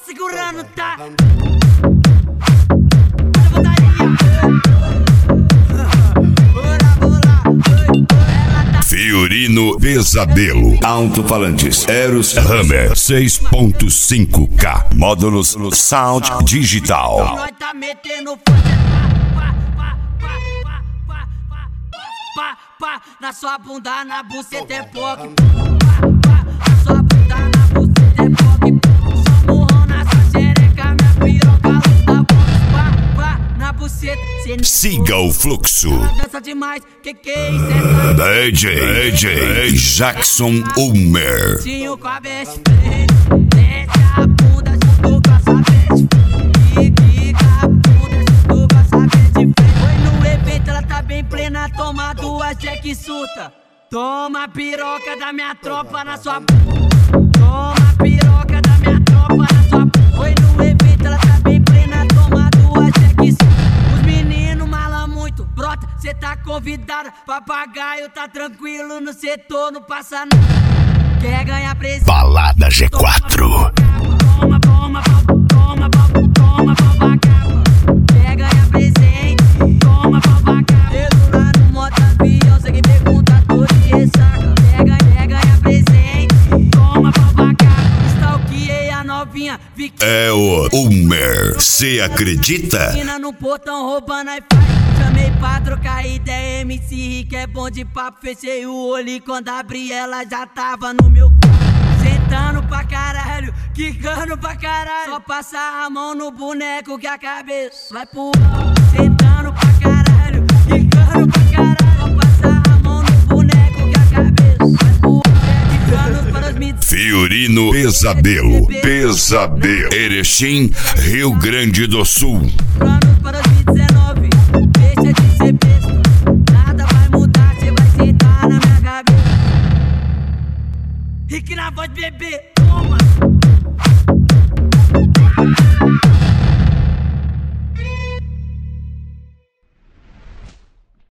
segurando, tá? Fiorino Pesadelo. Alto-falantes Eros Hammer 6.5K. Módulos Sound Digital. Nós tá metendo na sua bunda, na buceta é POC. Na sua bunda, na buceta é POC. Só murrão na sua xereca, minha piroca luta box. Na buceta. Siga o fluxo. Dança demais, que é isso? DJ Jackson Ulmer. Tinho com a best friend. Desce a bunda junto com a sua best friend. Quica a bunda junto com a sua best friend. Foi no evento, ela tá bem plena. Toma duas Jack Suta. Toma a piroca da minha tropa na sua bunda. Toma a piroca da minha tropa na sua bunda. Foi no evento, ela tá bem plena. Toma duas Jack Suta. Os meninos malam muito, brota, cê tá convidada. Papagaio tá tranquilo no setor, não passa nada. Quer ganhar presente? Balada G4. Toma, papagaio. Quer ganhar presente? Toma, papagaio. Dedo lá no moto avião, cê que pergunta, tô de ressaca. Quer ganhar presente? Toma, papagaio. Stalkeei a novinha, vi que É o Ulmer. Cê acredita? no portão roubando iPhone. Chamei pra trocar ideia, MC Rick é bom de papo. Fechei o olho e quando abri ela já tava no meu corpo. Sentando pra caralho, quicando pra caralho. Só passar a mão no boneco que a cabeça vai pro alto. Sentando pra caralho, quicando pra caralho. Só passar a mão no boneco que a cabeça vai pro alto. Quicando para os mitos. Fiorino Pesadelo. Erechim, Rio Grande do Sul. Planos para 2019, deixa de ser besta. Nada vai mudar, cê vai sentar na minha cabeça. Rick na voz, bebê.